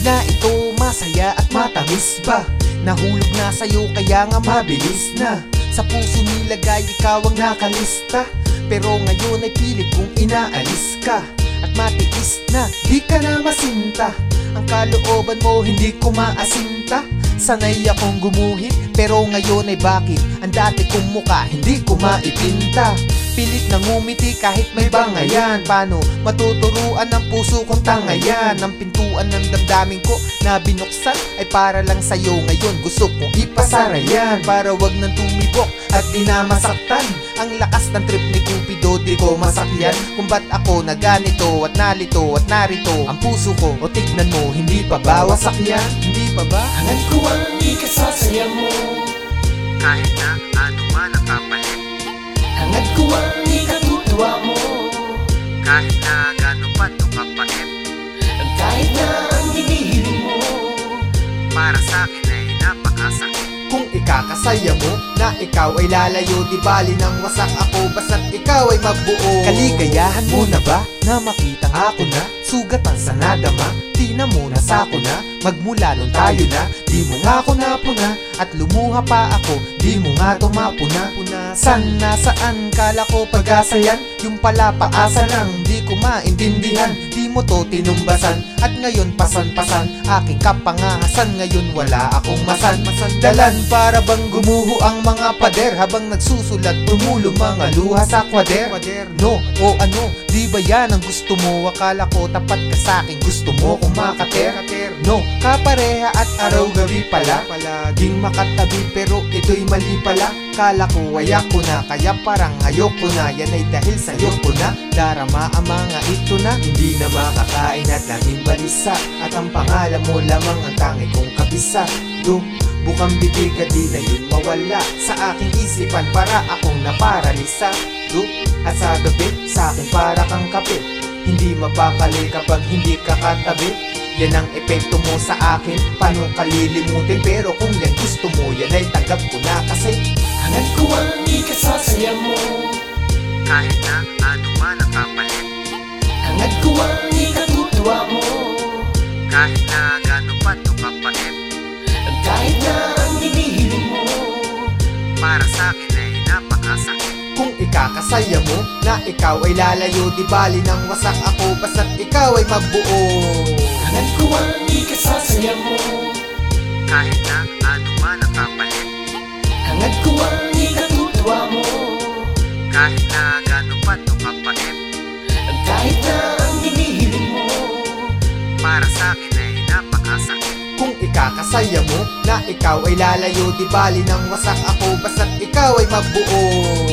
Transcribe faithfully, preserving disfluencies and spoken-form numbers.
na ito masaya at matamis ba? Nahulog na sa'yo kaya nga mabilis na. Sa puso nilagay ikaw ang nakalista, pero ngayon ay pilit kong inaalis ka. At matiis na, di ka na masinta. Ang kalooban mo hindi ko maasinta. Sanay akong gumuhit, pero ngayon ay bakit ang dati kong muka hindi ko maipinta. Pilit na ngumiti kahit may bangayan. Paano matuturuan ang puso kong tangayan? Ang pintuan ng damdamin ko na binuksan ay para lang sa'yo. Ngayon gusto kong ipasara yan, para wag nang tumibok at di na masaktan. Ang lakas ng trip ni Cupido di ko masakyan kung ba't ako na ganito at nalito at narito ang puso ko. O tignan mo, hindi pa ba wasakyan? Hindi pa ba? Hangad ko ang ikasasaya mo, Kahit na ano man ang kapalit, hangad ko ang ikatutuwa mo, kahit na gano'n pa ito kapait, kahit na ang hinihiling mo. para sa'kin ay napakasakit. Kung ikakasaya mo na ikaw ay lalayo, di bali nang wasak ako, basta't ikaw ay mabuo. Kaligayahan mo na ba na makitang ako na sugatan sa nadama? Di na muna sako na, magmula nun tayo na. Di mo nga ako napuna at lumuha pa ako, di mo nga tumapuna. San nasaan kala ko pag-asa yan, yung pala paasa lang di ko maintindihan. Di mo to tinumbasan at ngayon pasan-pasan aking kapangahasan. Ngayon wala akong masan masandalan, para bang gumuho ang mga pader habang nagsusulat tumulo mga luha sa kwader. No o ano, di ba yan ang gusto mo? Akala ko tapat ka sa'kin, gusto mo kung makater. No, kapareha at araw-gabi pala, palaging makatabi pero ito'y mali pala. Kala ko ay ako na, kaya parang ayoko na. Yan ay dahil sa'yo ko na darama ang mga ito na hindi na makakain at laging balisa. At ang pangalan mo lamang ang tangi kong kabisa. Do, bukang bibig at di na yun mawala sa aking isipan, para akong naparalisa. Do, at sa gabi sa'kin para kang kape, hindi mapakali kapag hindi ka katabi. Yan ang epekto mo sa akin, paano kalilimutin? Pero kung yan gusto mo, yan ay tanggap ko na kasi Hangad ko ang ikasasaya mo, kahit na ano man ang kapalit, hangad ko ang ikatutuwa mo, kahit na gano'n pa ito kapait, kahit na ang hinihiling mo. para sa'kin ay napakasakit. Kung ikakasaya mo na ikaw ay lalayo, di bali nang wasak ako, basta't ikaw ay mabuo. Hangad ko ang ikasasaya mo, Kahit na ano man ang kapalit, hangad ko ang ikatutuwa mo, kahit na gano'n pa ito kapait, kahit na ang hinihiling mo. para sa'kin ay napakasakit. Kung ikakasaya mo na ikaw ay lalayo, di bali nang wasak ako, basta't ikaw ay mabuo.